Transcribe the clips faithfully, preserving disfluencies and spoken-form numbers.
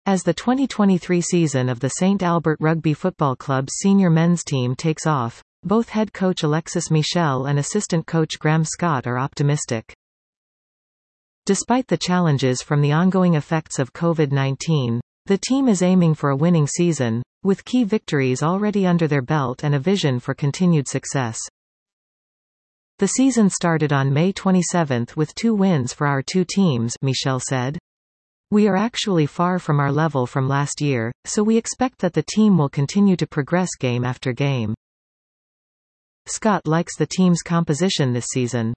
As the twenty twenty-three season of the Saint Albert Rugby Football Club's senior men's team takes off, both head coach Alexis Michel and assistant coach Graham Scott are optimistic. Despite the challenges from the ongoing effects of COVID nineteen, the team is aiming for a winning season, with key victories already under their belt and a vision for continued success. The season started on May twenty-seventh with two wins for our two teams, Michel said. We are actually far from our level from last year, so we expect that the team will continue to progress game after game. Scott likes the team's composition this season.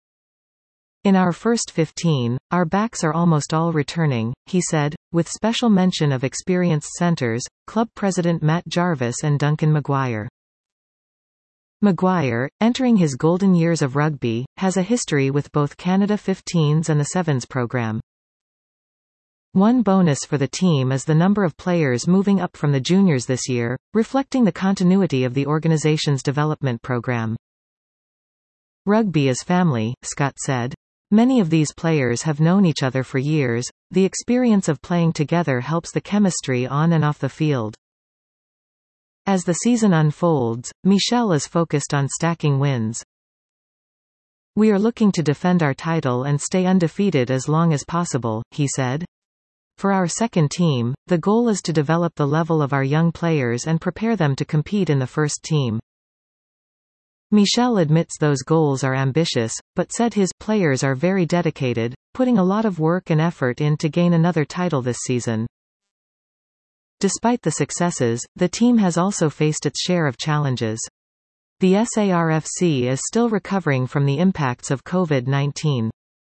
In our first fifteen, our backs are almost all returning, he said, with special mention of experienced centers, club president Matt Jarvis and Duncan Maguire. Maguire, entering his golden years of rugby, has a history with both Canada fifteens and the Sevens program. One bonus for the team is the number of players moving up from the juniors this year, reflecting the continuity of the organization's development program. Rugby is family, Scott said. Many of these players have known each other for years. The experience of playing together helps the chemistry on and off the field. As the season unfolds, Michel is focused on stacking wins. We are looking to defend our title and stay undefeated as long as possible, he said. For our second team, the goal is to develop the level of our young players and prepare them to compete in the first team. Michel admits those goals are ambitious, but said his players are very dedicated, putting a lot of work and effort in to gain another title this season. Despite the successes, the team has also faced its share of challenges. The S A R F C is still recovering from the impacts of COVID nineteen.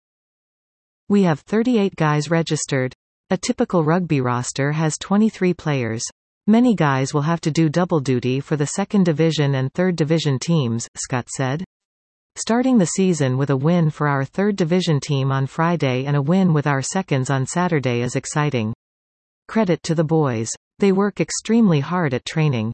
We have thirty-eight guys registered. A typical rugby roster has twenty-three players. Many guys will have to do double duty for the second division and third division teams, Scott said. Starting the season with a win for our third division team on Friday and a win with our seconds on Saturday is exciting. Credit to the boys. They work extremely hard at training.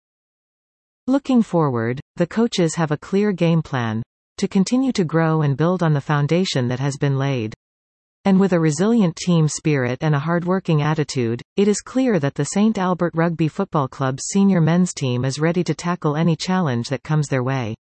Looking forward, the coaches have a clear game plan to continue to grow and build on the foundation that has been laid. And with a resilient team spirit and a hardworking attitude, it is clear that the Saint Albert Rugby Football Club's senior men's team is ready to tackle any challenge that comes their way.